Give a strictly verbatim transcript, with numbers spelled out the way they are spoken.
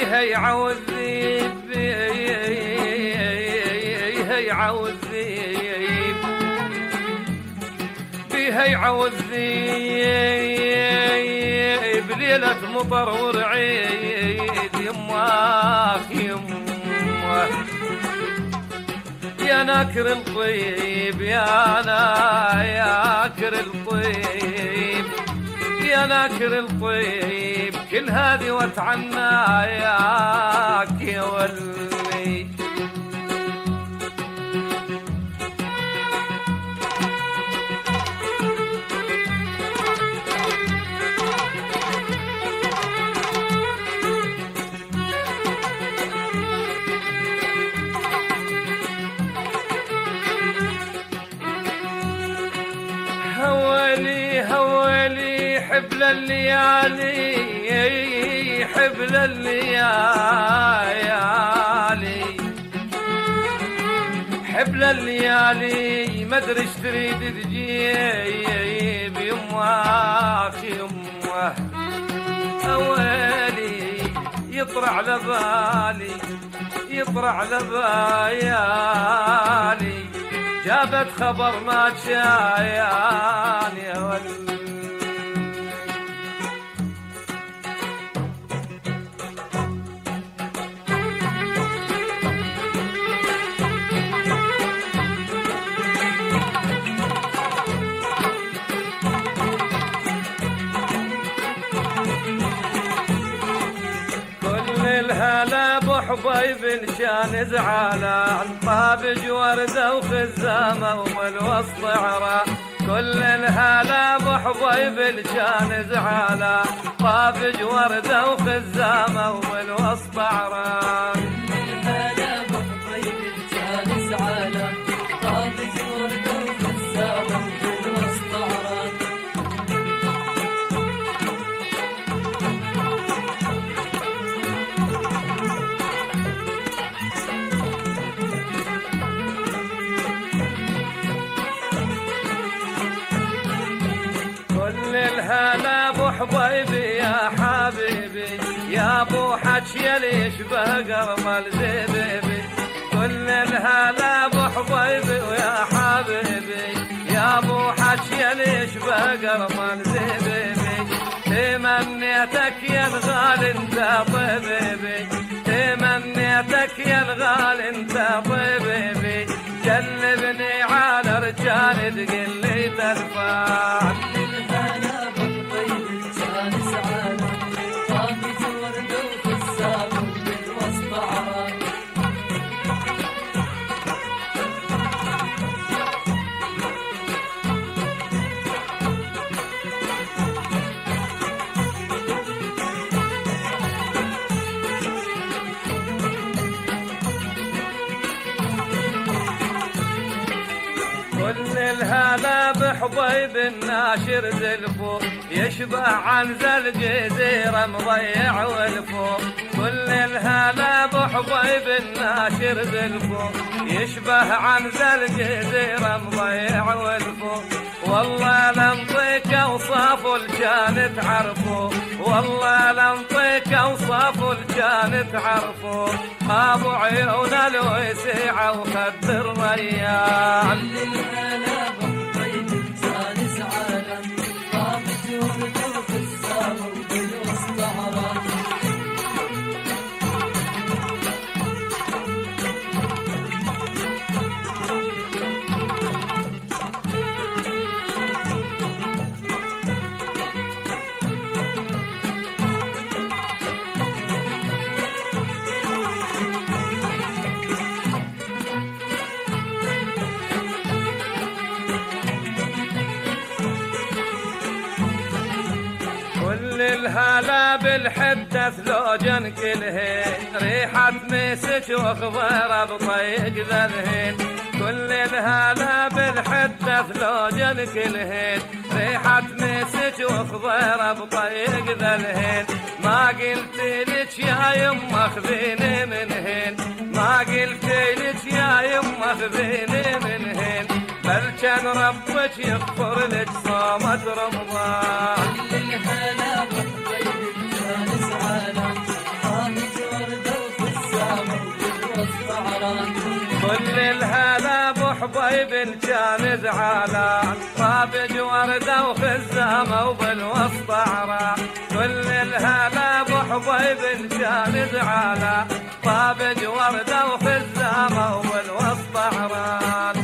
بيها يعوذيب بيها يعوذيب بيها يعوذيب ليلة مطر ورعيد يماك يمه يا ناكر الطيب يا ناكر الطيب يا ناكر الطيب كل هذه واتعنى ياك يا ولي هولي هولي حبل الليالي حبل الليالي حبل الليالي ما ادري ايش تريد تجيب يماك يمه هولي يطرع لبالي يطرع لبالي جابت خبر ما تشايان يا ولد الهلا بحبيب كان زعلان طابج وردة وخزامة ومالوسط عرا كل الهلا بحبيب كان زعلان طابج وردة وخزامة ومالوسط عرا الهلا بحبيب كان زعلان طابج وردة وخزامة ومالوسط عرا الهلا بحبيبي يا حبيبي يا ابو حكي اللي يشبه قرمل زبيبي كل الهلا بحبيبي ويا حبيبي يا ابو حكي اللي يشبه قرمل زبيبي تمنيتك يا الغالي انت طبيبي تمنيتك يا الغالي انت طبيبي جلبني على رجال تقل لي ترفع كل الهلا بحبيب الناشر زلفو يشبه عن زل جزيرة مضيع والفو كل الهلا بحبيب الناشر زلفو يشبه عن زل جزيرة مضيع والفو والله لنطيك اوصاف الكان تعرفو والله لنطيك اوصاف الكان تعرفو ابو عيون الوسيعة وخد الريان الهلا بحبيب كان زعلان طابج وردة وخزامة ومالوسط عرا كل الهلا بالحدة ثلوجن كلهن ريحة مسك وخضيرة بطيق ذلهن كل الهلا بالحدة ثلوجن كلهن ريحة مسك وخضيرة بطيق ذلهن ما قلت لك يا يما خذيني منهن ما قلت لك يا يما خذيني منهن بل كان ربك يغفر لك صومة رمضان الهلا بحبيب كان زعلان طابج حبيب كان زعلان، رابج وردة وخزامة وبالوسط عران. كل الهلا ابو حبيب كان زعلان، رابج وردة وخزامة وبالوسط عران.